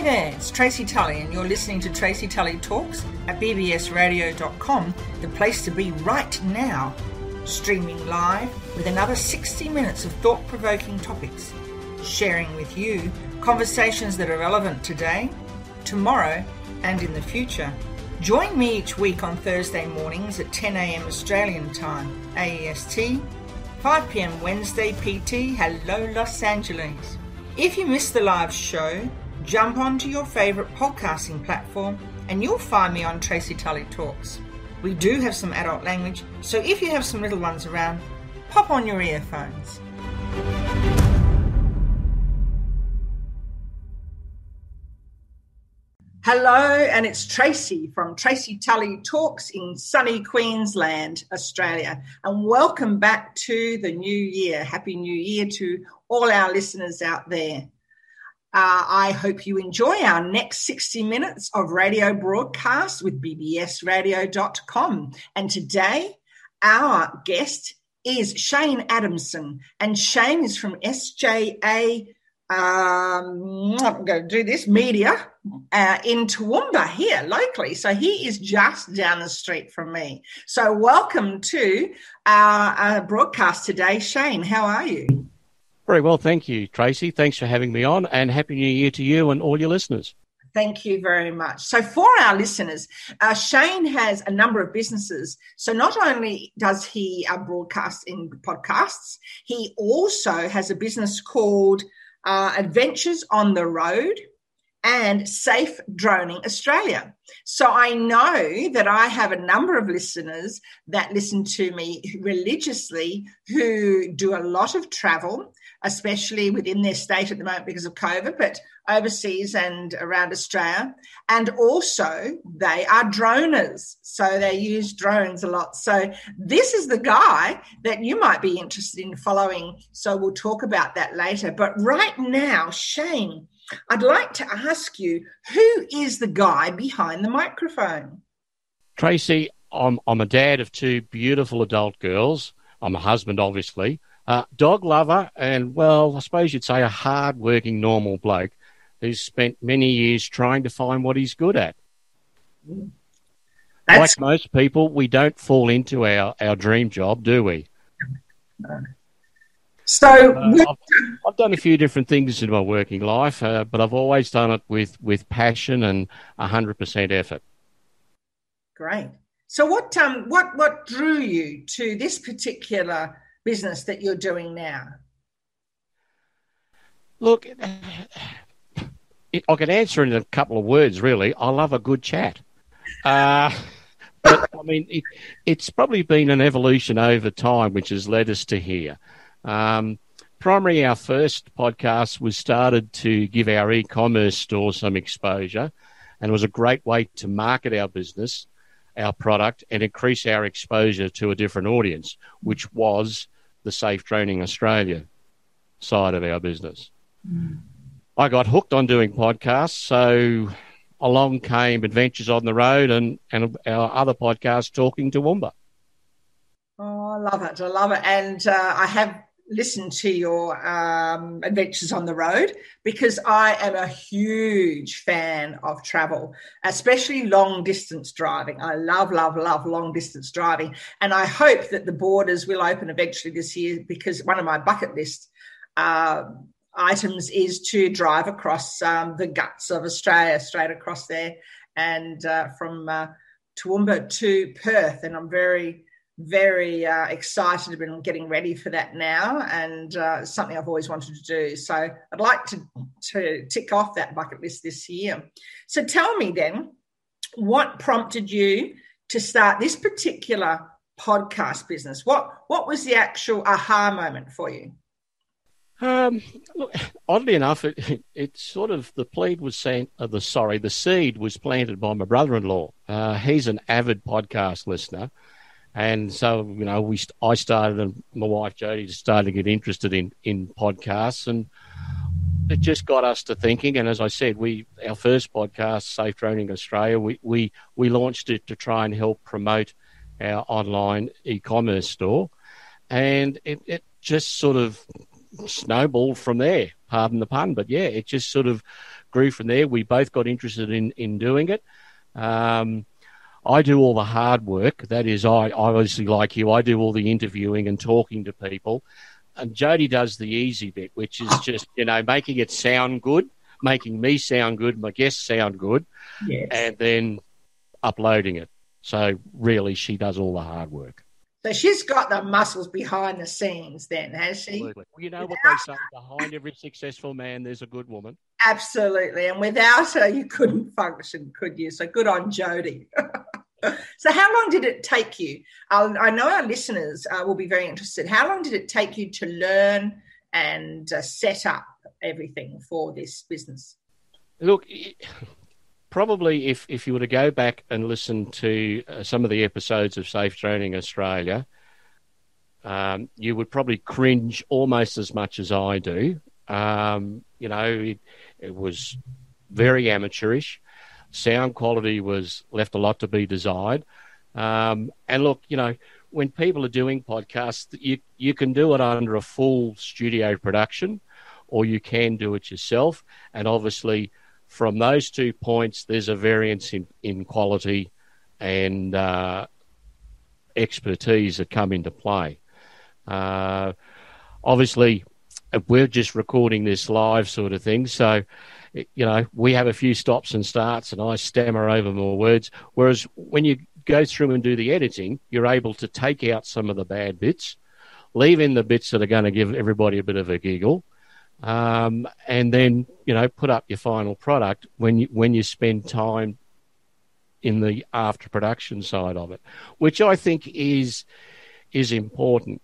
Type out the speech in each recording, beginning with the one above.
there, it's Tracy Tully and you're listening to Tracy Tully Talks at bbsradio.com, the place to be right now. Streaming live with another 60 minutes of thought-provoking topics, sharing with you conversations that are relevant today, tomorrow and in the future. Join me each week on Thursday mornings at 10 a.m. Australian time, AEST, 5 p.m. Wednesday PT. Hello, Los Angeles. If you missed the live show, jump onto your favourite podcasting platform and you'll find me on Tracy Tully Talks. We do have some adult language, so if you have some little ones around, pop on your earphones. Hello, and it's Tracy from Tracy Tully Talks in sunny Queensland, Australia. And welcome back to the new year. Happy New Year to all our listeners out there. I hope you enjoy our next 60 minutes of radio broadcast with bbsradio.com. And today, our guest is Shane Adamson. And Shane is from SJA, I'm going to do this, media in Toowoomba here locally. So he is just down the street from me. So welcome to our broadcast today. Shane, how are you? Very well, thank you, Tracy. Thanks for having me on, and Happy New Year to you and all your listeners. Thank you very much. So for our listeners, Shane has a number of businesses. So not only does he broadcast in podcasts, he also has a business called Adventures on the Road and Safe Droning Australia. So I know that I have a number of listeners that listen to me religiously who do a lot of travel, especially within their state at the moment because of COVID, but overseas and around Australia. And also they are droners, so they use drones a lot. So this is the guy that you might be interested in following. So we'll talk about that later. But right now, Shane, I'd like to ask you, who is the guy behind the microphone? Tracy, I'm a dad of two beautiful adult girls. I'm a husband, obviously. Dog lover and, well, I suppose you'd say a hard-working normal bloke who's spent many years trying to find what he's good at. Like most people, we don't fall into our dream job, do we? No. So I've done a few different things in my working life, but I've always done it with passion and 100% effort. Great. So what drew you to this particular business that you're doing now? Look, I can answer in a couple of words, really. I love a good chat. But, I mean, it's probably been an evolution over time which has led us to here. Primarily, our first podcast was started to give our e-commerce store some exposure, and it was a great way to market our business, our product, and increase our exposure to a different audience, which was the Safe Droning Australia side of our business. I got hooked on doing podcasts, so along came Adventures on the Road and our other podcast, Talking Toowoomba. Oh, I love it. I love it. And I have listened to your Adventures on the Road because I am a huge fan of travel, especially long-distance driving. I love, love, love long-distance driving. And I hope that the borders will open eventually this year because one of my bucket list items is to drive across the guts of Australia, straight across there, and from Toowoomba to Perth. And I'm very excited and getting ready for that now, and something I've always wanted to do. So I'd like to tick off that bucket list this year. So tell me then, what prompted you to start this particular podcast business? What was the actual aha moment for you? Look, oddly enough, it sort of the seed was planted by my brother-in-law. He's an avid podcast listener. And so, you know, I started, and my wife Jodie started to get interested in podcasts, and it just got us to thinking. And as I said, our first podcast, Safe Droning Australia, we launched it to try and help promote our online e-commerce store, and it just sort of snowballed from there. pardon the pun. But yeah, it just sort of grew from there. We both got interested in doing it. I do all the hard work. That is, I obviously, like you, I do all the interviewing and talking to people. And Jody does the easy bit, which is just, making it sound good, making me sound good, my guests sound good, yes, and then uploading it. So really, she does all the hard work. So she's got the muscles behind the scenes then, has she? Absolutely. Well, you know what they say, behind every successful man, there's a good woman. Absolutely. And without her, you couldn't function, could you? So good on Jody. So how long did it take you? I know our listeners will be very interested. How long did it take you to learn and set up everything for this business? Look, probably if you were to go back and listen to some of the episodes of Safe Training Australia, you would probably cringe almost as much as I do. It was very amateurish. Sound quality was left a lot to be desired. And look, when people are doing podcasts, you can do it under a full studio production, or you can do it yourself. And obviously, from those 2 points, there's a variance in quality and expertise that come into play. Obviously, we're just recording this live sort of thing, so we have a few stops and starts, and I stammer over more words. Whereas when you go through and do the editing, you're able to take out some of the bad bits, leave in the bits that are going to give everybody a bit of a giggle, and then put up your final product when you spend time in the after production side of it, which I think is important.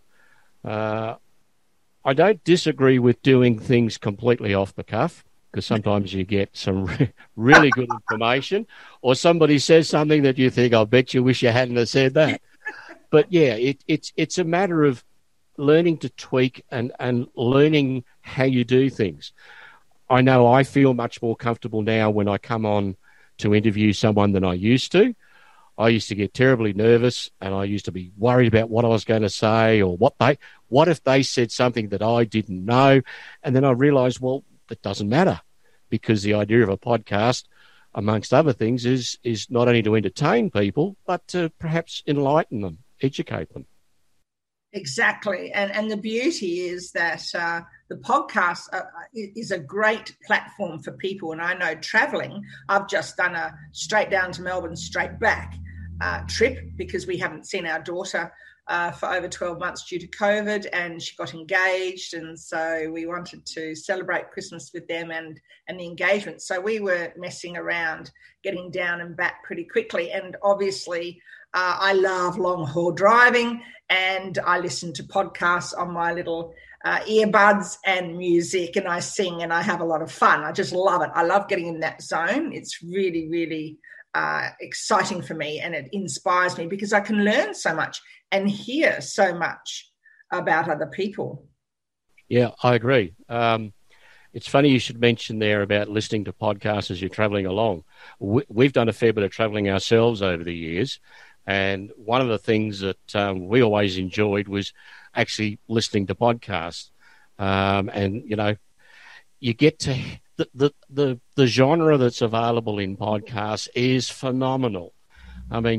I don't disagree with doing things completely off the cuff, because sometimes you get some really good information, or somebody says something that you think, I bet you wish you hadn't have said that. But yeah, it's a matter of learning to tweak and learning how you do things. I know I feel much more comfortable now when I come on to interview someone than I used to. I used to get terribly nervous, and I used to be worried about what I was going to say, or what if they said something that I didn't know. And then I realized, well, it doesn't matter, because the idea of a podcast, amongst other things, is not only to entertain people, but to perhaps enlighten them, educate them. Exactly. And the beauty is that the podcast is a great platform for people. And I know traveling, I've just done a straight down to Melbourne, straight back trip, because we haven't seen our daughter for over 12 months due to COVID, and she got engaged. And so we wanted to celebrate Christmas with them and the engagement. So we were messing around, getting down and back pretty quickly. And obviously, I love long haul driving, and I listen to podcasts on my little earbuds and music, and I sing and I have a lot of fun. I just love it. I love getting in that zone. It's really, really exciting for me, and it inspires me because I can learn so much and hear so much about other people. Yeah, I agree. It's funny you should mention there about listening to podcasts as you're travelling along. We've done a fair bit of travelling ourselves over the years, and one of the things that we always enjoyed was actually listening to podcasts. And, you get to the genre that's available in podcasts is phenomenal. I mean,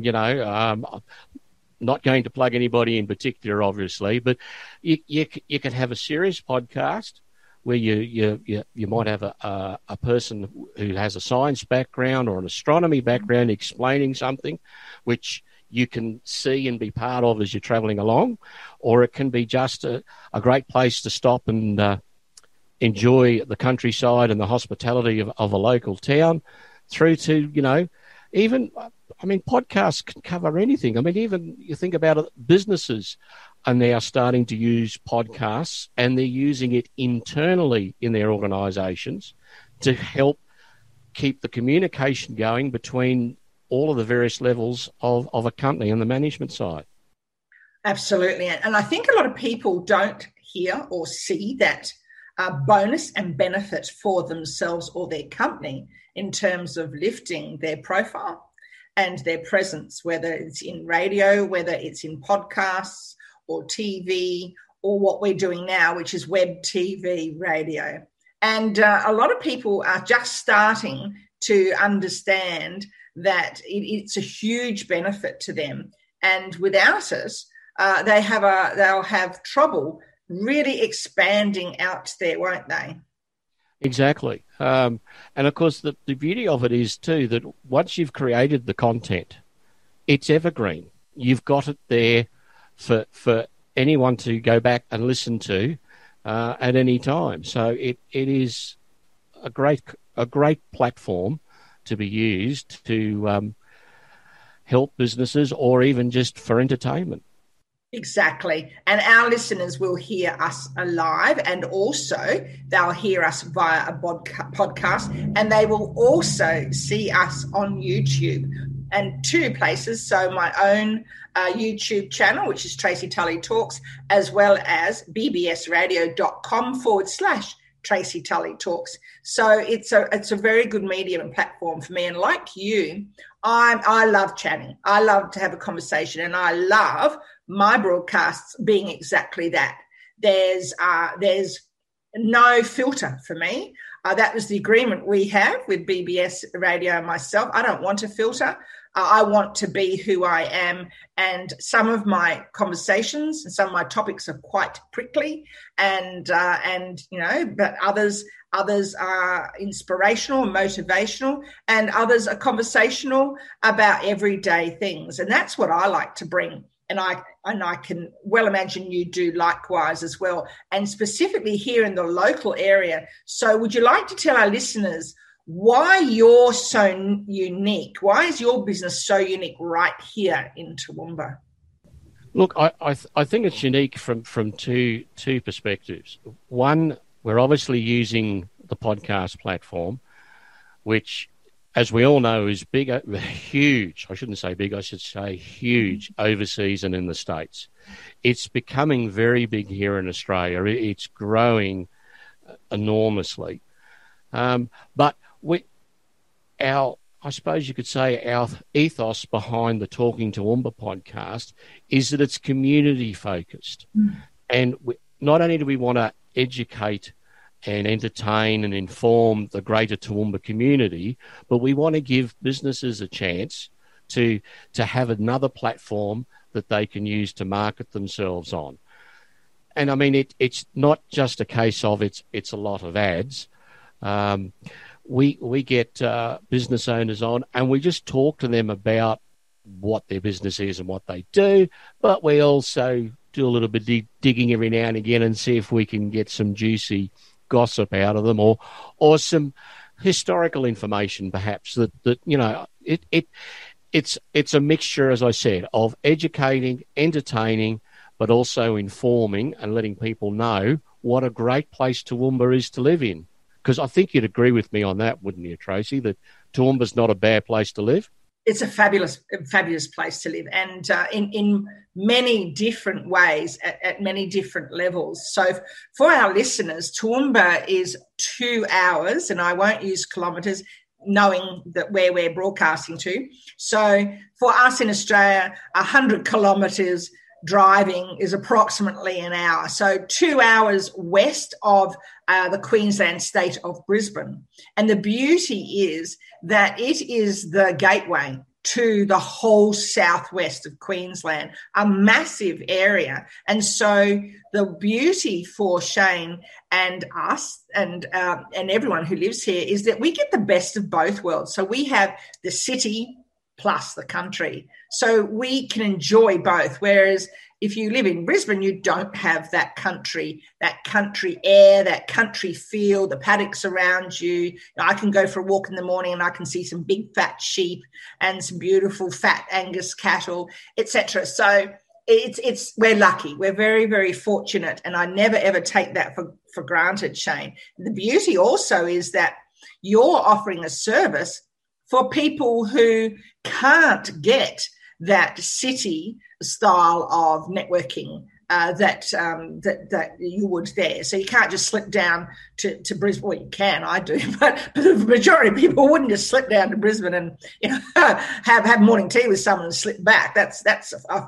not going to plug anybody in particular, obviously, but you can have a serious podcast where you might have a person who has a science background or an astronomy background explaining something, which you can see and be part of as you're travelling along, or it can be just a great place to stop and enjoy the countryside and the hospitality of a local town, through to, even, podcasts can cover anything. I mean, even you think about it, businesses are now starting to use podcasts, and they're using it internally in their organisations to help keep the communication going between all of the various levels of a company on the management side. Absolutely. And I think a lot of people don't hear or see that bonus and benefit for themselves or their company in terms of lifting their profile and their presence, whether it's in radio, whether it's in podcasts or TV, or what we're doing now, which is web TV radio. And a lot of people are just starting to understand that it's a huge benefit to them. And without it, they'll have trouble really expanding out there, won't they? Exactly. And of course, the beauty of it is too that once you've created the content, it's evergreen. You've got it there for anyone to go back and listen to at any time. So it is a great platform to be used to help businesses or even just for entertainment. Exactly. And our listeners will hear us live, and also they'll hear us via a podcast, and they will also see us on YouTube and 2 places. So my own YouTube channel, which is Tracy Tully Talks, as well as bbsradio.com/Tracy Tully Talks. So it's a very good medium and platform for me. And like you, I love chatting. I love to have a conversation, and I love my broadcasts being exactly that. There's no filter for me. That was the agreement we have with BBS Radio and myself. I don't want a filter. I want to be who I am. And some of my conversations and some of my topics are quite prickly, and but others are inspirational, motivational, and others are conversational about everyday things. And that's what I like to bring. And I can well imagine you do likewise as well, and specifically here in the local area. So would you like to tell our listeners why you're so unique? Why is your business so unique right here in Toowoomba? Look, I think it's unique from two perspectives. One, we're obviously using the podcast platform, which, as we all know, is huge. I shouldn't say big, I should say huge overseas and in the States. It's becoming very big here in Australia. It's growing enormously. But I suppose you could say our ethos behind the Talking Toowoomba podcast is that it's community focused. And not only do we want to educate and entertain and inform the greater Toowoomba community, but we want to give businesses a chance to have another platform that they can use to market themselves on. And I mean, it's not just a case of it's a lot of ads. We get business owners on, and we just talk to them about what their business is and what they do, but we also do a little bit digging every now and again and see if we can get some juicy gossip out of them, or some historical information, perhaps that it's a mixture, as I said, of educating, entertaining, but also informing and letting people know what a great place Toowoomba is to live in. Because I think you'd agree with me on that, wouldn't you, Tracy, that Toowoomba's not a bad place to live? It's a fabulous place to live, and in many different ways, at many different levels. So for our listeners, Toowoomba is 2 hours, and I won't use kilometres, knowing that where we're broadcasting to. So for us in Australia, 100 kilometres driving is approximately an hour. So 2 hours west of the Queensland state of Brisbane. And the beauty is that it is the gateway to the whole southwest of Queensland, a massive area. And so the beauty for Shane and us and everyone who lives here is that we get the best of both worlds. So we have the city plus the country. So we can enjoy both. Whereas if you live in Brisbane, you don't have that country air, that country feel, the paddocks around you. I can go for a walk in the morning and I can see some big fat sheep and some beautiful fat Angus cattle, etc. So we're lucky. We're very, very fortunate, and I never ever take that for granted, Shane. The beauty also is that you're offering a service for people who can't get that city style of networking that you would there. So you can't just slip down to Brisbane. Well, you can, I do, but the majority of people wouldn't just slip down to Brisbane and have morning tea with someone and slip back. That's a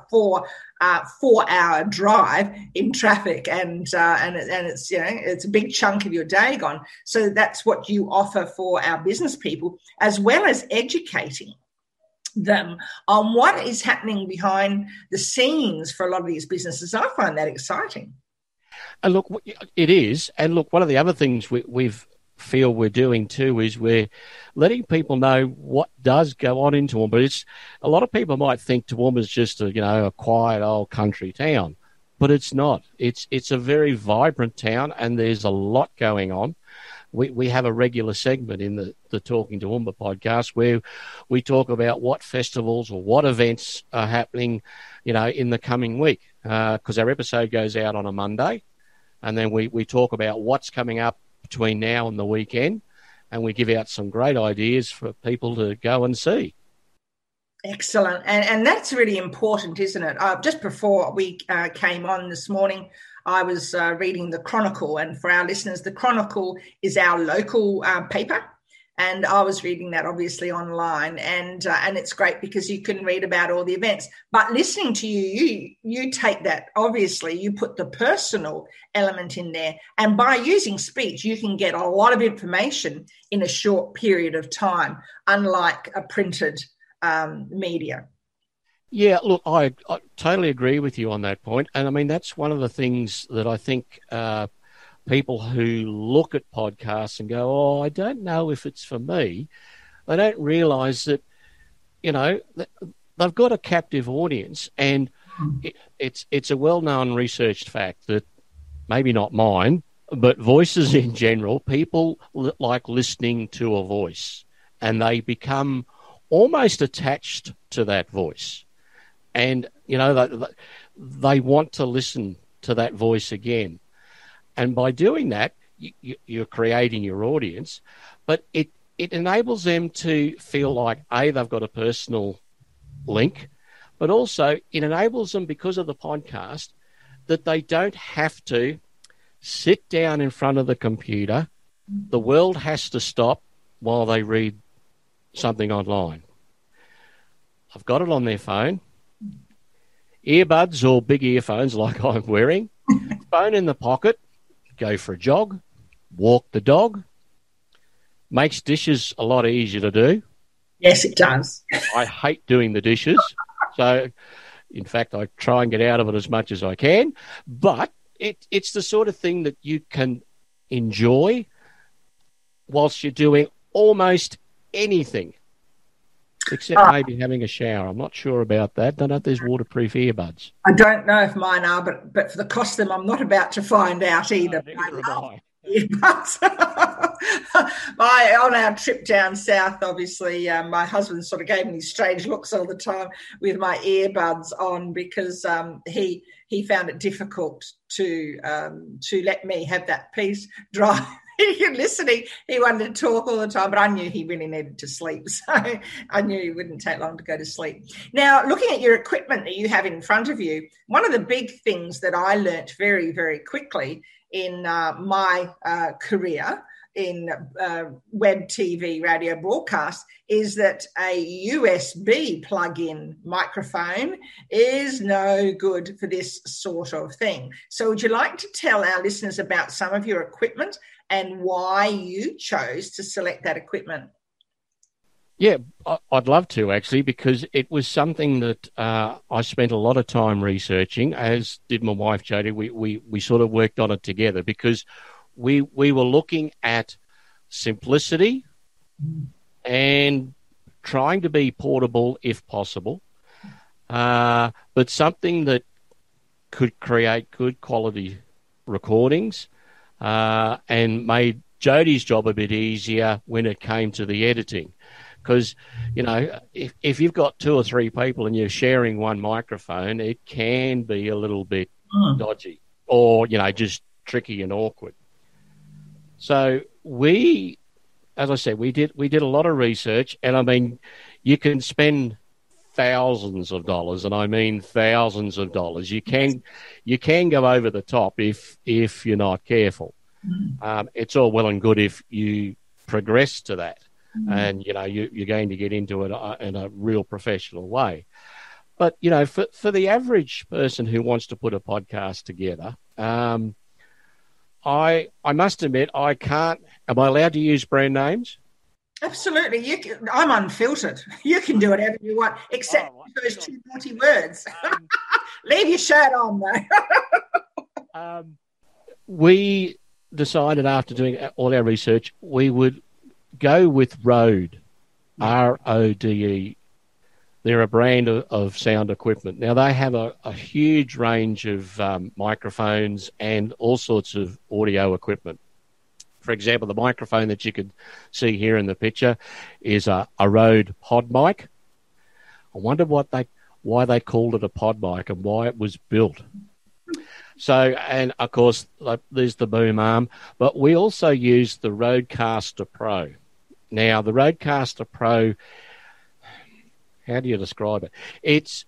4-hour drive in traffic, and it's it's a big chunk of your day gone. So that's what you offer for our business people, as well as educating them on what is happening behind the scenes for a lot of these businesses. I find that exciting. And look, it is. And look, one of the other things we've feel we're doing too is we're letting people know what does go on in Toowoomba. It's a lot of people might think Toowoomba is just a quiet old country town, but it's not. It's a very vibrant town, and there's a lot going on. We have a regular segment in the Talking Toowoomba podcast where we talk about what festivals or what events are happening, in the coming week, because our episode goes out on a Monday, and then we talk about what's coming up between now and the weekend, and we give out some great ideas for people to go and see. Excellent. And that's really important, isn't it? Just before we came on this morning, I was reading the Chronicle, and for our listeners, the Chronicle is our local paper, and I was reading that obviously online, and it's great because you can read about all the events. But listening to you take that, obviously, you put the personal element in there, and by using speech, you can get a lot of information in a short period of time, unlike a printed media. Yeah, look, I totally agree with you on that point. And I mean, that's one of the things that I think people who look at podcasts and go, oh, I don't know if it's for me, they don't realise that, they've got a captive audience. And it's a well-known researched fact that, maybe not mine, but voices in general, people like listening to a voice, and they become almost attached to that voice. And, they want to listen to that voice again. And by doing that, you're creating your audience, but it enables them to feel like, A, they've got a personal link, but also it enables them, because of the podcast, that they don't have to sit down in front of the computer. The world has to stop while they read something online. I've got it on their phone. Earbuds or big earphones like I'm wearing, phone in the pocket, go for a jog, walk the dog. Makes dishes a lot easier to do. Yes, it does. I hate doing the dishes. So, in fact, I try and get out of it as much as I can. But it's the sort of thing that you can enjoy whilst you're doing almost anything. Except maybe having a shower. I'm not sure about that. Don't know if there's waterproof earbuds. I don't know if mine are, but for the cost of them, I'm not about to find out either. Earbuds. On our trip down south, obviously, my husband sort of gave me these strange looks all the time with my earbuds on, because he found it difficult to let me have that piece dry. Listening, he wanted to talk all the time, but I knew he really needed to sleep, so I knew he wouldn't take long to go to sleep. Now, looking at your equipment that you have in front of you, one of the big things that I learnt very, very quickly in my career in web, TV, radio broadcast is that a USB plug-in microphone is no good for this sort of thing. So would you like to tell our listeners about some of your equipment and why you chose to select that equipment? Yeah, I'd love to, actually, because it was something that I spent a lot of time researching, as did my wife, Jodie. We sort of worked on it together because we were looking at simplicity and trying to be portable if possible, but something that could create good quality recordings and made Jodie's job a bit easier when it came to the editing. Because, if you've got 2 or 3 people and you're sharing one microphone, it can be a little bit dodgy or, just tricky and awkward. So as I said, we did a lot of research, and I mean, you can spend thousands of dollars, and I mean thousands of dollars. You can go over the top if you're not careful. It's all well and good if you progress to that, and you're going to get into it in a real professional way. But for the average person who wants to put a podcast together, I must admit I can't. Am I allowed to use brand names? Absolutely. I'm unfiltered. You can do whatever you want, except those two naughty words. Leave your shirt on, though. We decided after doing all our research, we would go with Rode, RODE. They're a brand of sound equipment. Now, they have a huge range of microphones and all sorts of audio equipment. For example, the microphone that you can see here in the picture is a Rode pod mic. I wonder why they called it a pod mic and why it was built. So, and of course, there's the boom arm, but we also use the Rodecaster Pro. Now, the Rodecaster Pro, how do you describe it? It's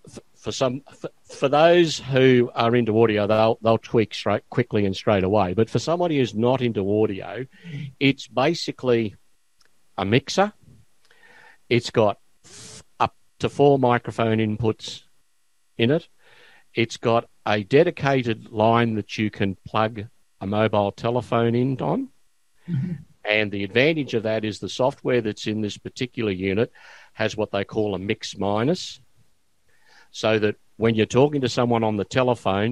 for those who are into audio, they'll tweak quickly and straight away. But for somebody who's not into audio, it's basically a mixer. It's got up to 4 microphone inputs in it. It's got a dedicated line that you can plug a mobile telephone in on. Mm-hmm. And the advantage of that is the software that's in this particular unit has what they call a mix minus, so that when you're talking to someone on the telephone,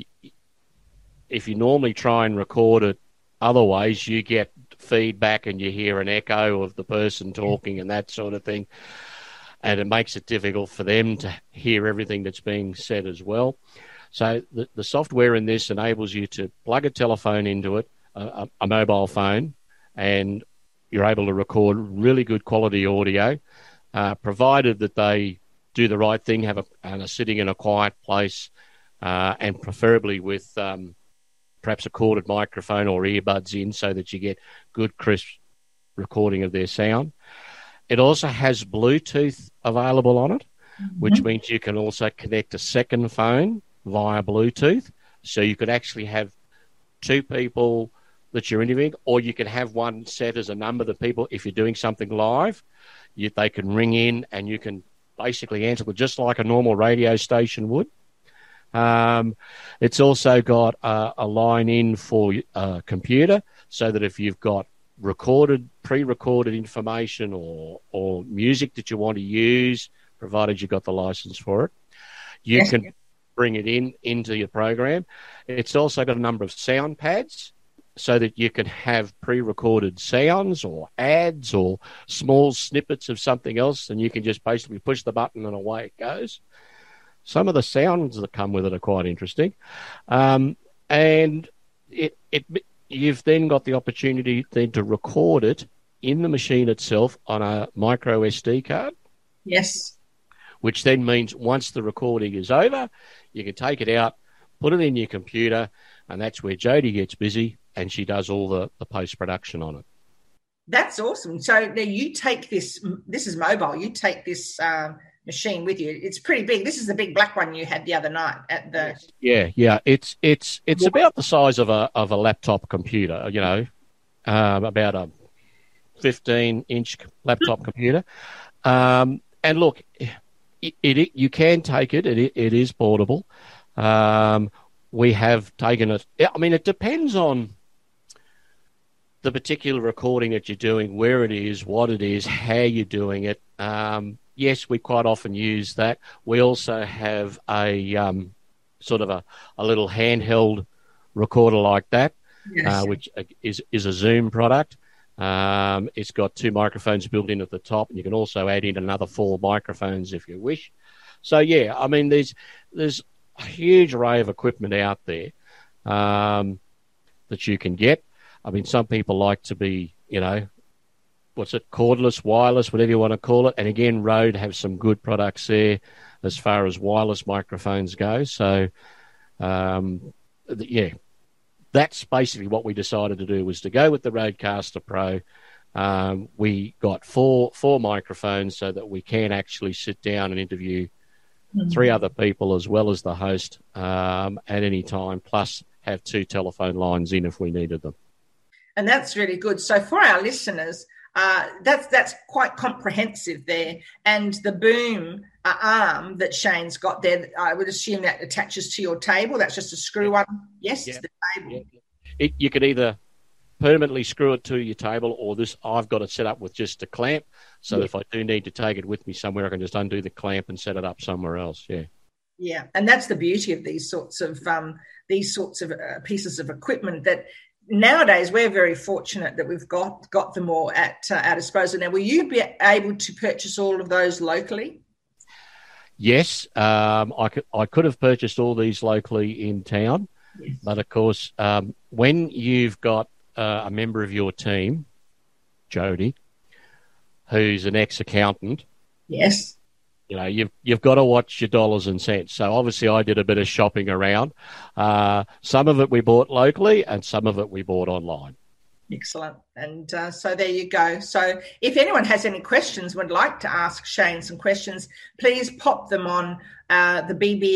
if you normally try and record it other ways, you get feedback and you hear an echo of the person talking and that sort of thing. And it makes it difficult for them to hear everything that's being said as well. So the software in this enables you to plug a telephone into it, a mobile phone, and you're able to record really good quality audio, provided that they do the right thing, and are sitting in a quiet place, and preferably with perhaps a corded microphone or earbuds in, so that you get good, crisp recording of their sound. It also has Bluetooth available on it, which means you can also connect a second phone via Bluetooth. So you could actually have 2 people that you're interviewing, or you can have one set as a number that people, if you're doing something live, they can ring in and you can basically answer just like a normal radio station would. It's also got a line in for a computer, so that if you've got pre-recorded information or music that you want to use, provided you've got the license for it, you can bring it into your program. It's also got a number of sound pads, so that you can have pre-recorded sounds or ads or small snippets of something else, and you can just basically push the button and away it goes. Some of the sounds that come with it are quite interesting. And you've then got the opportunity then to record it in the machine itself on a micro SD card. Yes. Which then means once the recording is over, you can take it out, put it in your computer, and that's where Jody gets busy, and she does all the post-production on it. That's awesome. So now you take this is mobile, you take this machine with you. It's pretty big. This is the big black one you had the other night at the... Yeah. It's about the size of a laptop computer, about a 15-inch laptop computer. And look, you can take it. It is portable. We have taken it. I mean, it depends on the particular recording that you're doing, where it is, what it is, how you're doing it. Yes, we quite often use that. We also have a sort of a little handheld recorder like that, which is a Zoom product. It's got 2 microphones built in at the top, and you can also add in another 4 microphones if you wish. So, yeah, I mean, there's a huge array of equipment out there that you can get. I mean, some people like to be, cordless, wireless, whatever you want to call it. And again, Rode have some good products there as far as wireless microphones go. So, that's basically what we decided to do, was to go with the Rodecaster Pro We got four microphones so that we can actually sit down and interview three other people as well as the host at any time, plus have 2 telephone lines in if we needed them. And that's really good. So for our listeners, that's quite comprehensive there. And the boom arm that Shane's got there, I would assume that attaches to your table. That's just a screw one. Yes, yeah. The table. Yeah. You could either permanently screw it to your table, or I've got it set up with just a clamp, so that if I do need to take it with me somewhere, I can just undo the clamp and set it up somewhere else. Yeah, and that's the beauty of these sorts of pieces of equipment that nowadays we're very fortunate that we've got them all at our disposal. Now, will you be able to purchase all of those locally? Yes, I could have purchased all these locally in town, yes. But of course, when you've got a member of your team, Jody, who's an ex-accountant, yes, you've got to watch your dollars and cents. So obviously I did a bit of shopping around. Some of it we bought locally and some of it we bought online. Excellent. And so there you go. So if anyone has any questions, would like to ask Shane some questions, please pop them on the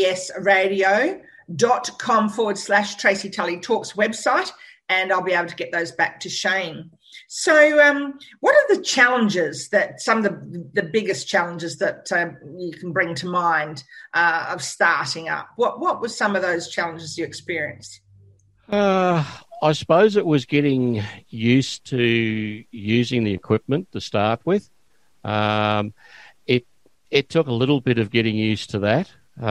bbsradio.com/Tracy Tully Talks website, and I'll be able to get those back to Shane. So what are the challenges some of the biggest challenges that you can bring to mind of starting up? What were some of those challenges you experienced? I suppose it was getting used to using the equipment to start with. It took a little bit of getting used to that.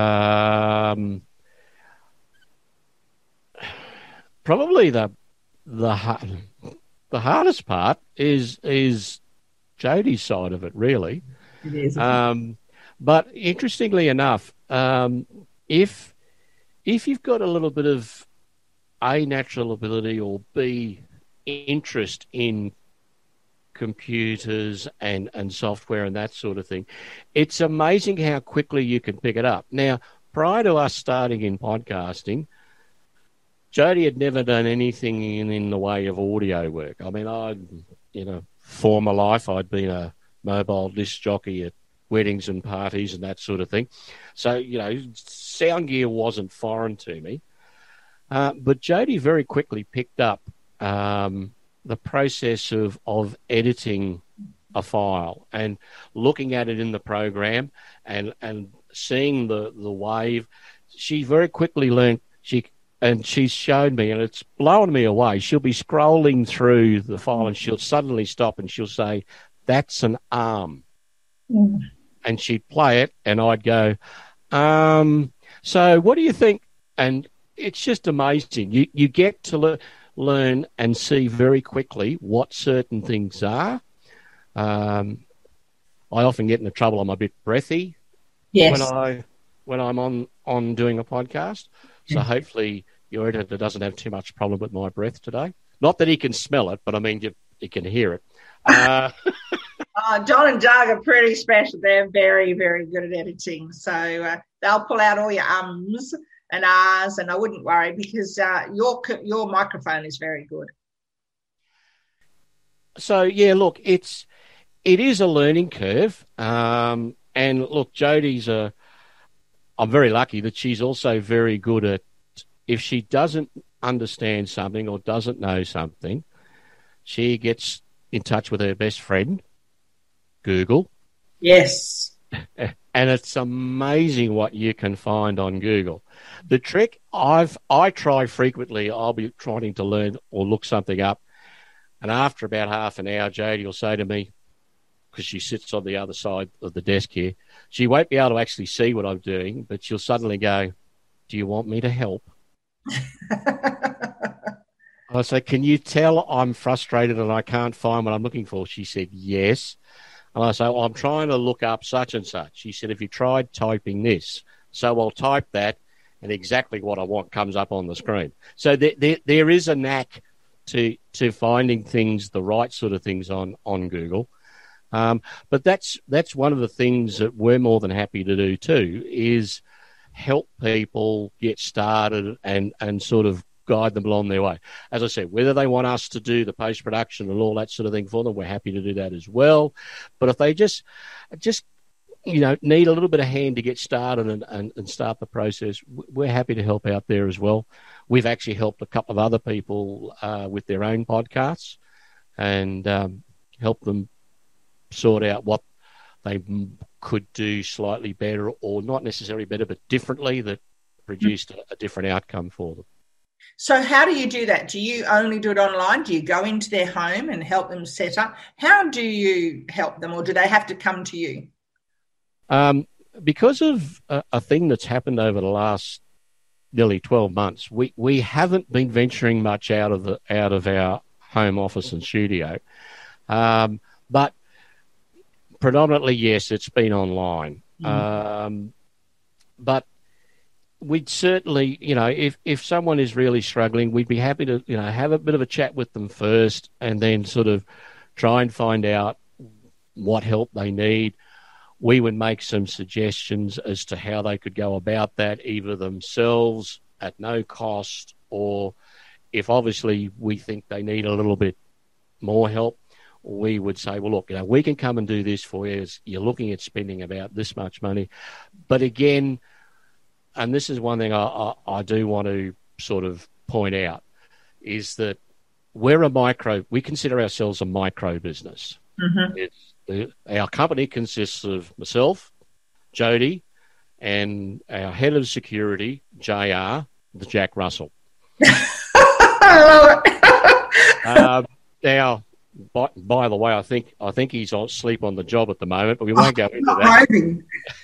Probably the hardest part is Jodie's side of it, really. It is. But interestingly enough, if you've got a little bit of A, natural ability, or B, interest in computers and software and that sort of thing, it's amazing how quickly you can pick it up. Now, prior to us starting in podcasting, Jodie had never done anything in the way of audio work. I mean, former life, I'd been a mobile disc jockey at weddings and parties and that sort of thing. So, sound gear wasn't foreign to me. But Jodie very quickly picked up the process of editing a file and looking at it in the program and seeing the wave. She very quickly learned, and she's showed me, and it's blown me away. She'll be scrolling through the file and she'll suddenly stop and she'll say, "That's an arm." Mm. And she'd play it and I'd go, so what do you think? And it's just amazing. You get to learn and see very quickly what certain things are. I often get into trouble. I'm a bit breathy. Yes. when I'm on doing a podcast. So hopefully your editor doesn't have too much problem with my breath today. Not that he can smell it, but I mean you can hear it. John and Doug are pretty special. They're very, very good at editing. So they'll pull out all your ums and ahs, and I wouldn't worry because your microphone is very good. So, yeah, look, it is a learning curve. And, look, Jodie's I'm very lucky that she's also very good at, if she doesn't understand something or doesn't know something, she gets in touch with her best friend, Google. Yes. And it's amazing what you can find on Google. The trick, I try frequently, I'll be trying to learn or look something up, and after about half an hour, Jodie will say to me, because she sits on the other side of the desk here, she won't be able to actually see what I'm doing, but she'll suddenly go, "Do you want me to help?" I say, "Can you tell I'm frustrated and I can't find what I'm looking for?" She said, "Yes." And I say, "Well, I'm trying to look up such and such." She said, "Have you tried typing this?" So I'll type that, and exactly what I want comes up on the screen. So there is a knack to finding things, the right sort of things on Google. But that's one of the things that we're more than happy to do too, is help people get started and sort of guide them along their way. As I said, whether they want us to do the post-production and all that sort of thing for them, we're happy to do that as well. But if they just need a little bit of hand to get started and start the process, we're happy to help out there as well. We've actually helped a couple of other people with their own podcasts and help them sort out what they could do slightly better, or not necessarily better, but differently, that produced a different outcome for them. So how do you do that? Do you only do it online? Do you go into their home and help them set up? How do you help them, or do they have to come to you? Because of a thing that's happened over the last nearly 12 months, we haven't been venturing much out of our home office and studio. But predominantly, yes, it's been online. But we'd certainly, if someone is really struggling, we'd be happy to, have a bit of a chat with them first and then sort of try and find out what help they need. We would make some suggestions as to how they could go about that, either themselves at no cost, or if obviously we think they need a little bit more help, we would say, well, look, we can come and do this for you. You're looking at spending about this much money. But again, and this is one thing I do want to sort of point out, is that we consider ourselves a micro business. Mm-hmm. Our company consists of myself, Jody, and our head of security, JR, the Jack Russell. I love it. Now, by the way, I think he's asleep on the job at the moment, but we won't go into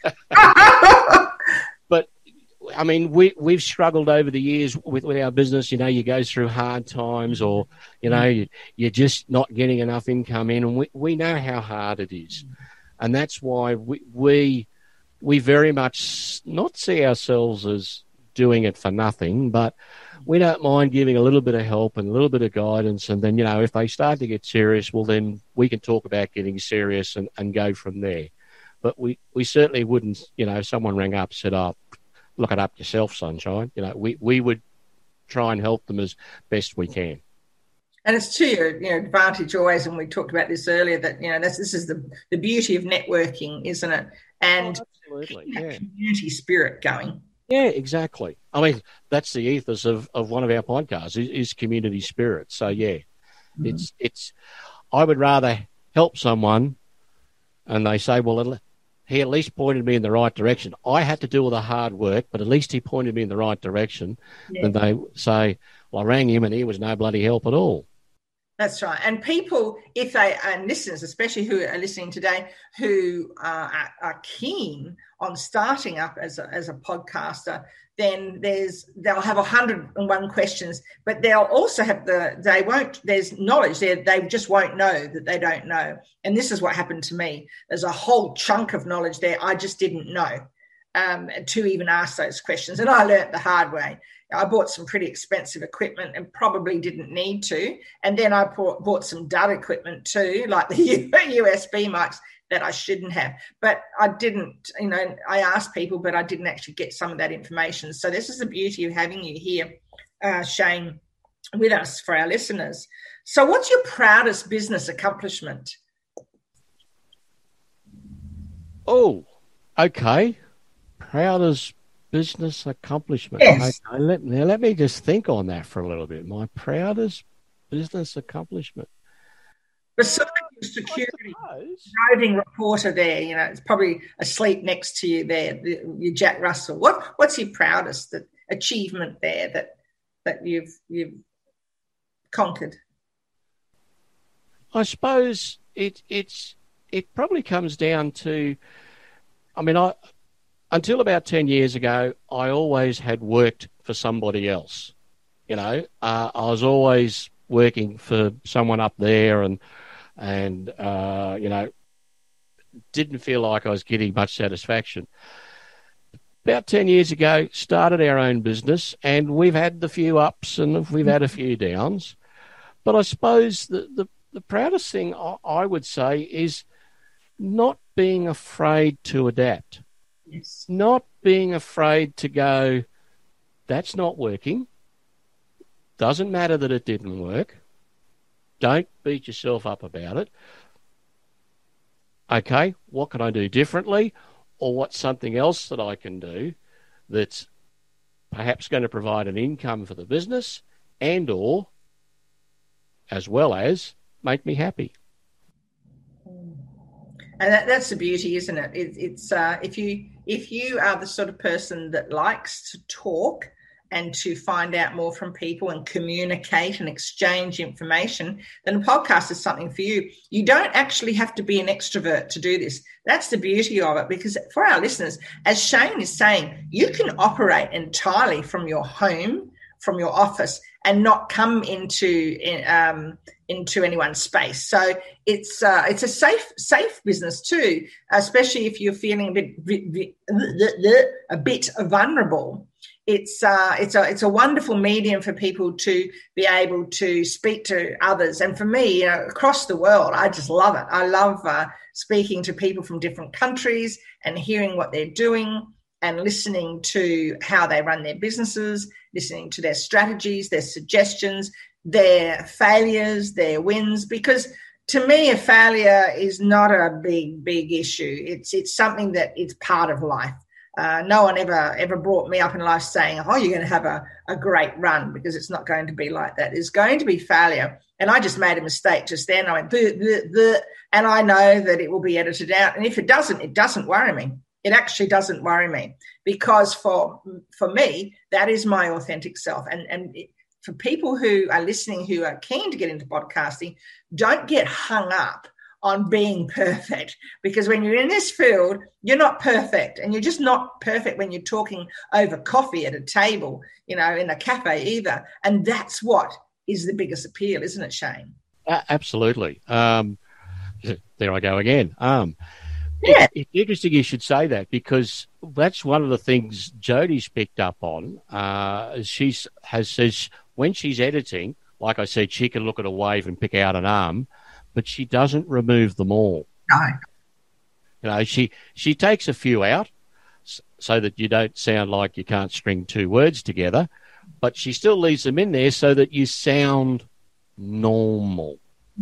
that. But I mean, we've struggled over the years with our business. You go through hard times, or you're just not getting enough income in, and we know how hard it is, and that's why we very much not see ourselves as doing it for nothing, but we don't mind giving a little bit of help and a little bit of guidance. And then, if they start to get serious, well, then we can talk about getting serious and go from there. But we certainly wouldn't, if someone rang up and said, oh, look it up yourself, sunshine. We would try and help them as best we can. And it's to your advantage always, and we talked about this earlier, that, this is the beauty of networking, isn't it? And absolutely, that community spirit going. Yeah, exactly. I mean, that's the ethos of one of our podcasts is community spirit. So yeah, it's. I would rather help someone, and they say, well, he at least pointed me in the right direction. I had to do all the hard work, but at least he pointed me in the right direction. Yeah. Than they say, well, I rang him and he was no bloody help at all. That's right. And people, if they, and listeners, especially who are listening today, who are keen on starting up as a podcaster, then they'll have 101 questions, but they'll also have there's knowledge there. They just won't know that they don't know. And this is what happened to me. There's a whole chunk of knowledge there I just didn't know to even ask those questions. And I learnt the hard way. I bought some pretty expensive equipment and probably didn't need to. And then I bought some dud equipment too, like the USB mics that I shouldn't have. But I didn't, I asked people, but I didn't actually get some of that information. So this is the beauty of having you here, Shane, with us for our listeners. So what's your proudest business accomplishment? Oh, okay. Proudest business accomplishment. Yes. Okay, let me just think on that for a little bit. My proudest business accomplishment. Besides your security roving reporter there, it's probably asleep next to you there, your Jack Russell. What's your proudest achievement there that you've conquered? I suppose it probably comes down to, until about 10 years ago, I always had worked for somebody else. I was always working for someone up there and didn't feel like I was getting much satisfaction. About 10 years ago, started our own business, and we've had the few ups and we've had a few downs. But I suppose the proudest thing I would say is not being afraid to adapt. Yes. Not being afraid to go, that's not working. Doesn't matter that it didn't work. Don't beat yourself up about it. Okay, what can I do differently? Or what's something else that I can do that's perhaps going to provide an income for the business and or as well as make me happy. And that's the beauty, isn't it? It's if you are the sort of person that likes to talk and to find out more from people and communicate and exchange information, then a podcast is something for you. You don't actually have to be an extrovert to do this. That's the beauty of it, because for our listeners, as Shane is saying, you can operate entirely from your home, from your office, and not come into anyone's space. So it's a safe business too, especially if you're feeling a bit vulnerable. It's a wonderful medium for people to be able to speak to others. And for me, across the world, I just love it. I love speaking to people from different countries and hearing what they're doing and listening to how they run their businesses, listening to their strategies, their suggestions, their failures, their wins. Because to me, a failure is not a big issue. It's something that is part of life. No one ever brought me up in life saying, oh, you're going to have a great run, because it's not going to be like that. There's going to be failure. And I just made a mistake just then. I went, bleh, bleh, bleh, and I know that it will be edited out. And if it doesn't worry me. It actually doesn't worry me, because for me, that is my authentic self. And for people who are listening, who are keen to get into podcasting, don't get hung up on being perfect, because when you're in this field, you're not perfect, and you're just not perfect when you're talking over coffee at a table, in a cafe either. And that's what is the biggest appeal, isn't it, Shane? Absolutely. There I go again. Yeah. It's interesting you should say that, because that's one of the things Jodie's picked up on. She says when she's editing, like I said, she can look at a wave and pick out an arm, but she doesn't remove them all. No. She takes a few out so that you don't sound like you can't string two words together, but she still leaves them in there so that you sound normal.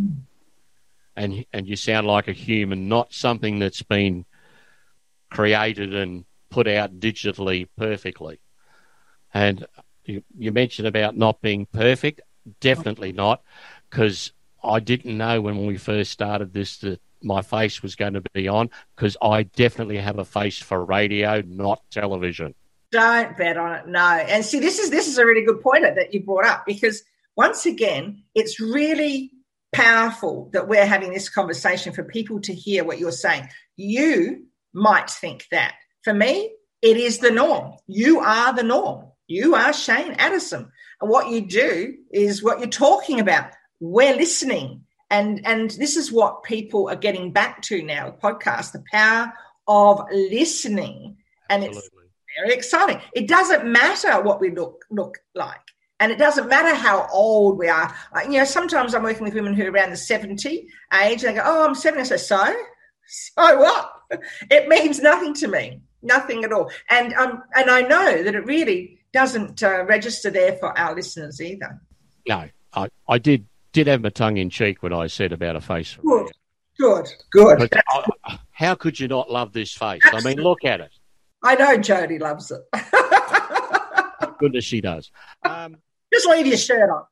And you sound like a human, not something that's been created and put out digitally perfectly. And you mentioned about not being perfect. Definitely not, because I didn't know when we first started this that my face was going to be on, because I definitely have a face for radio, not television. Don't bet on it, no. And see, this is a really good point that you brought up, because once again, it's really powerful that we're having this conversation for people to hear what you're saying. You might think that. For me, it is the norm. You are the norm. You are Shane Addison. And what you do is what you're talking about. We're listening. And this is what people are getting back to now, the podcast, the power of listening. And Absolutely. It's very exciting. It doesn't matter what we look like. And it doesn't matter how old we are. Sometimes I'm working with women who are around the 70 age. And they go, oh, I'm 70. I say, so what? It means nothing to me, nothing at all. And I know that it really doesn't register there for our listeners either. No, I did have my tongue in cheek when I said about a face. Good. But, how could you not love this face? Absolutely. I mean, look at it. I know Jodie loves it. Goodness, she does. Just leave your shirt on.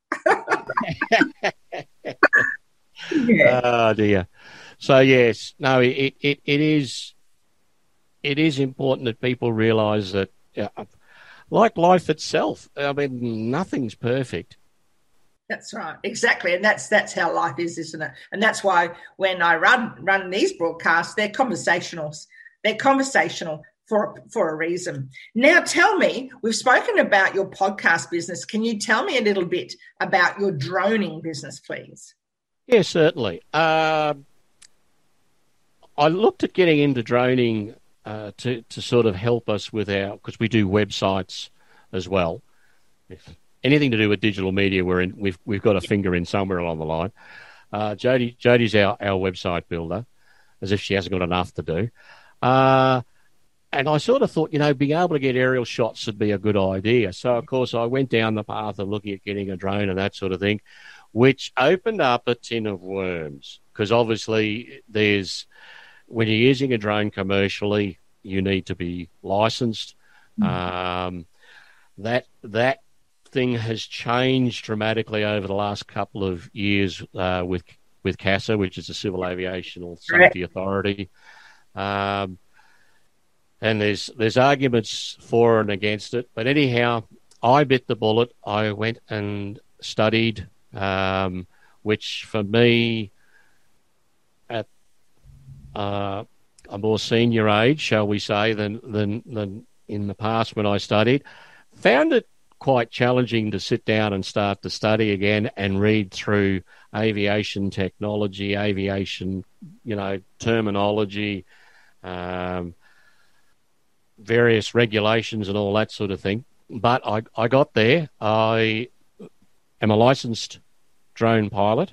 Yeah. Oh dear. So yes, no, it is important that people realise that, like life itself, I mean, nothing's perfect. That's right, exactly, and that's how life is, isn't it? And that's why when I run these broadcasts, they're conversational. They're conversational for a reason. Now, tell me, we've spoken about your podcast business. Can you tell me a little bit about your droning business, please? Yeah, certainly. I looked at getting into droning to sort of help us with because we do websites as well. If anything to do with digital media, we've got a finger in somewhere along the line. Jodie's our website builder, as if she hasn't got enough to do. And I sort of thought, being able to get aerial shots would be a good idea. So, of course, I went down the path of looking at getting a drone and that sort of thing, which opened up a tin of worms. Because obviously when you're using a drone commercially, you need to be licensed. That thing has changed dramatically over the last couple of years with CASA, which is the Civil Aviation Safety Authority. And there's arguments for and against it. But anyhow, I bit the bullet. I went and studied, which for me, at a more senior age, shall we say, than in the past when I studied, found it quite challenging to sit down and start to study again and read through aviation technology, aviation, terminology, various regulations and all that sort of thing. But I got there. I am a licensed drone pilot.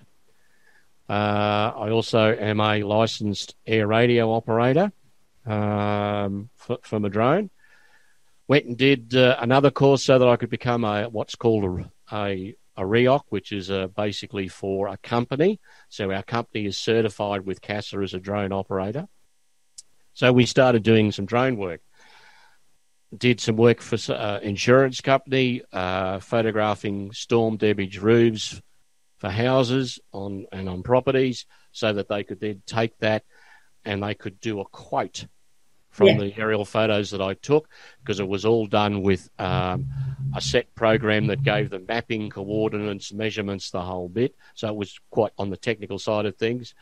I also am a licensed air radio operator for my drone. Went and did another course so that I could become what's called a REOC, which is basically for a company. So our company is certified with CASA as a drone operator. So we started doing some drone work. Did some work for insurance company, photographing storm damaged roofs for houses on properties, so that they could then take that and they could do a quote from the aerial photos that I took, because it was all done with a set program that gave them mapping, coordinates, measurements, the whole bit. So it was quite on the technical side of things.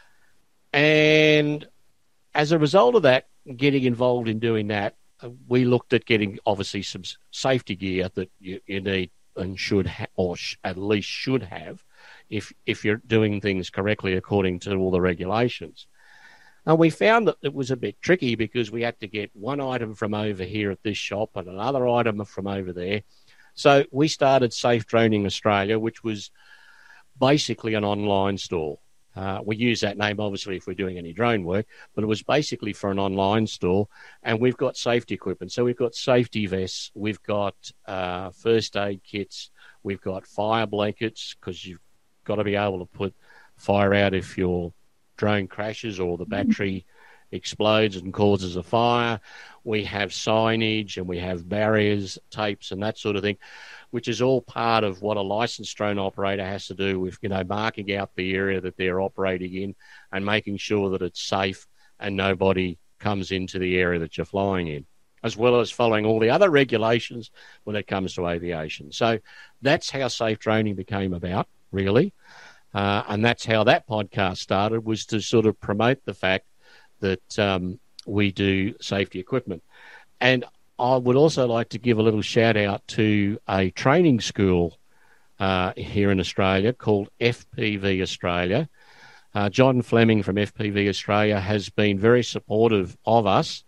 And as a result of that, getting involved in doing that, we looked at getting obviously some safety gear that you need and should at least should have if you're doing things correctly according to all the regulations. And we found that it was a bit tricky, because we had to get one item from over here at this shop and another item from over there. So we started Safe Droning Australia, which was basically an online store. We use that name, obviously, if we're doing any drone work, but it was basically for an online store. And we've got safety equipment. So we've got safety vests, we've got first aid kits, we've got fire blankets, because you've got to be able to put fire out if your drone crashes or the battery explodes and causes a fire. We have signage and we have barriers, tapes and that sort of thing, which is all part of what a licensed drone operator has to do with, marking out the area that they're operating in and making sure that it's safe and nobody comes into the area that you're flying in, as well as following all the other regulations when it comes to aviation. So that's how Safe Droning became about, really. And that's how that podcast started, was to sort of promote the fact that we do safety equipment. And I would also like to give a little shout out to a training school here in Australia called FPV Australia. John Fleming from FPV Australia has been very supportive of us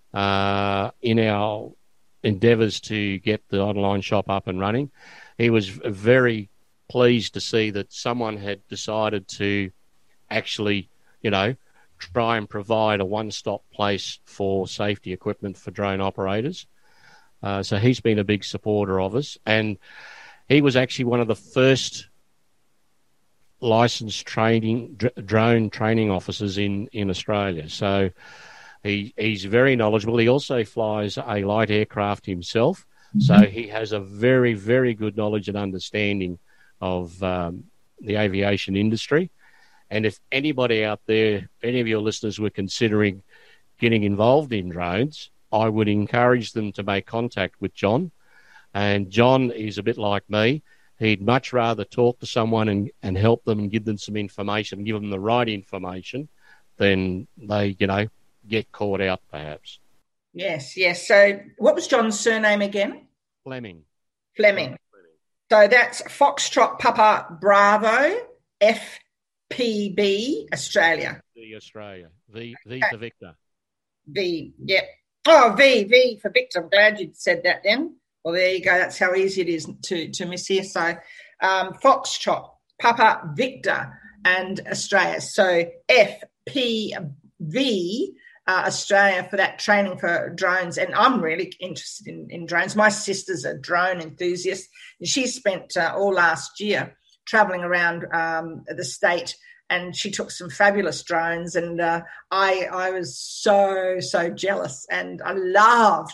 in our endeavours to get the online shop up and running. He was very pleased to see that someone had decided to actually, try and provide a one-stop place for safety equipment for drone operators. So he's been a big supporter of us. And he was actually one of the first licensed drone training officers in Australia. So he's very knowledgeable. He also flies a light aircraft himself. Mm-hmm. So he has a very, very good knowledge and understanding of the aviation industry. And if anybody out there, any of your listeners were considering getting involved in drones, I would encourage them to make contact with John. And John is a bit like me. He'd much rather talk to someone and help them and give them some information, give them the right information, than they, get caught out perhaps. Yes. So what was John's surname again? Fleming. So that's Foxtrot Papa Bravo FPB Australia. V Australia. V for Victor. V, yep. Oh, V for Victor. I'm glad you said that then. Well, there you go. That's how easy it is to miss here. So Foxtrot, Papa Victor and Australia. So FPV Australia for that training for drones, and I'm really interested in drones. My sister's a drone enthusiast, and she spent all last year traveling around the state, and she took some fabulous drones, and I was so jealous, and I loved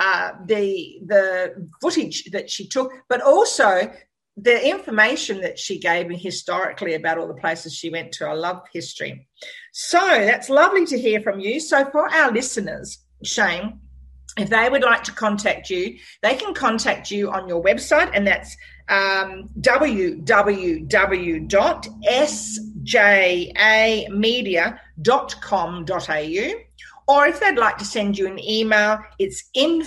the footage that she took, but also the information that she gave me historically about all the places she went to. I love history. So that's lovely to hear from you. So for our listeners, Shane, if they would like to contact you, they can contact you on your website, and that's www.sjamedia.com.au. Or if they'd like to send you an email, it's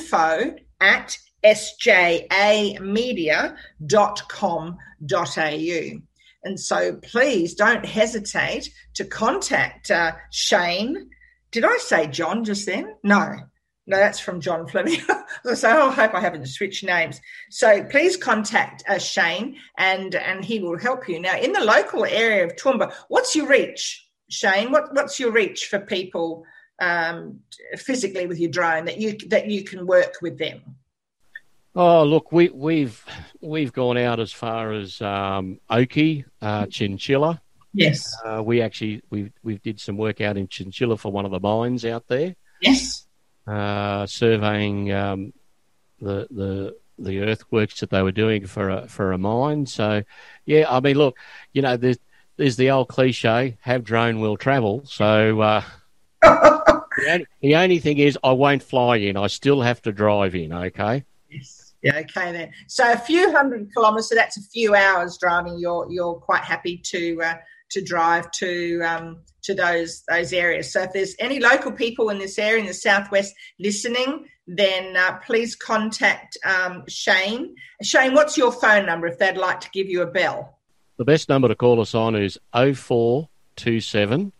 info@sjamedia.com.au. And so please don't hesitate to contact Shane. Did I say John just then? No, that's from John Fleming. So I hope I haven't switched names. So please contact Shane, and he will help you. Now, in the local area of Toowoomba, what's your reach, Shane? What's your reach for people physically with your drone that you can work with them? Oh, look, we've gone out as far as Oakey, Chinchilla. Yes. We did some work out in Chinchilla for one of the mines out there. Yes. Surveying the earthworks that they were doing for a mine. So, yeah, I mean, look, you know, there's the old cliche: have drone, will travel. So. The only thing is I won't fly in. I still have to drive in, okay? Yes. Yeah, okay then. So a few hundred kilometres, so that's a few hours driving. You're quite happy to drive to those areas. So if there's any local people in this area in the southwest listening, then please contact Shane. Shane, what's your phone number if they'd like to give you a bell? The best number to call us on is 0427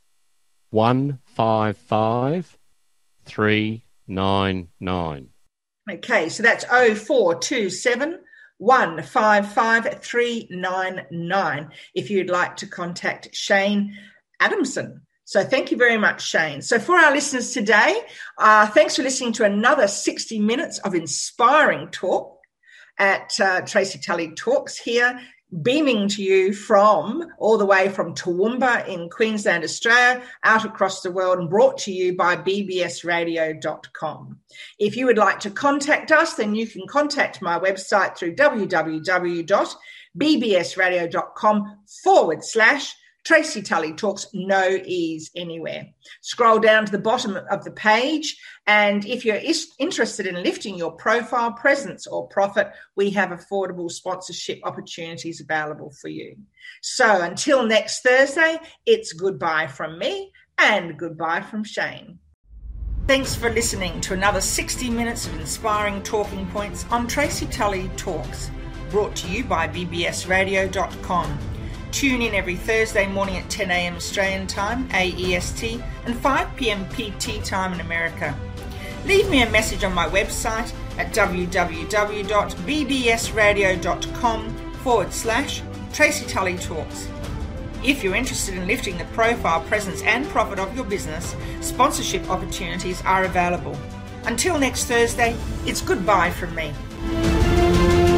155 399. Okay, so that's 0427 155 399 if you'd like to contact Shane Adamson. So thank you very much, Shane. So for our listeners today, thanks for listening to another 60 minutes of inspiring talk at Tracy Tully Talks here, beaming to you all the way from Toowoomba in Queensland, Australia, out across the world, and brought to you by bbsradio.com. If you would like to contact us, then you can contact my website through www.bbsradio.com/Tracy Tully Talks, no E's anywhere. Scroll down to the bottom of the page, and if you're interested in lifting your profile, presence or profit, we have affordable sponsorship opportunities available for you. So until next Thursday, it's goodbye from me and goodbye from Shane. Thanks for listening to another 60 minutes of inspiring talking points on Tracy Tully Talks, brought to you by bbsradio.com. Tune in every Thursday morning at 10 a.m. Australian time, AEST, and 5 p.m. PT time in America. Leave me a message on my website at www.bbsradio.com/Tracy Tully Talks. If you're interested in lifting the profile, presence and profit of your business, sponsorship opportunities are available. Until next Thursday, it's goodbye from me.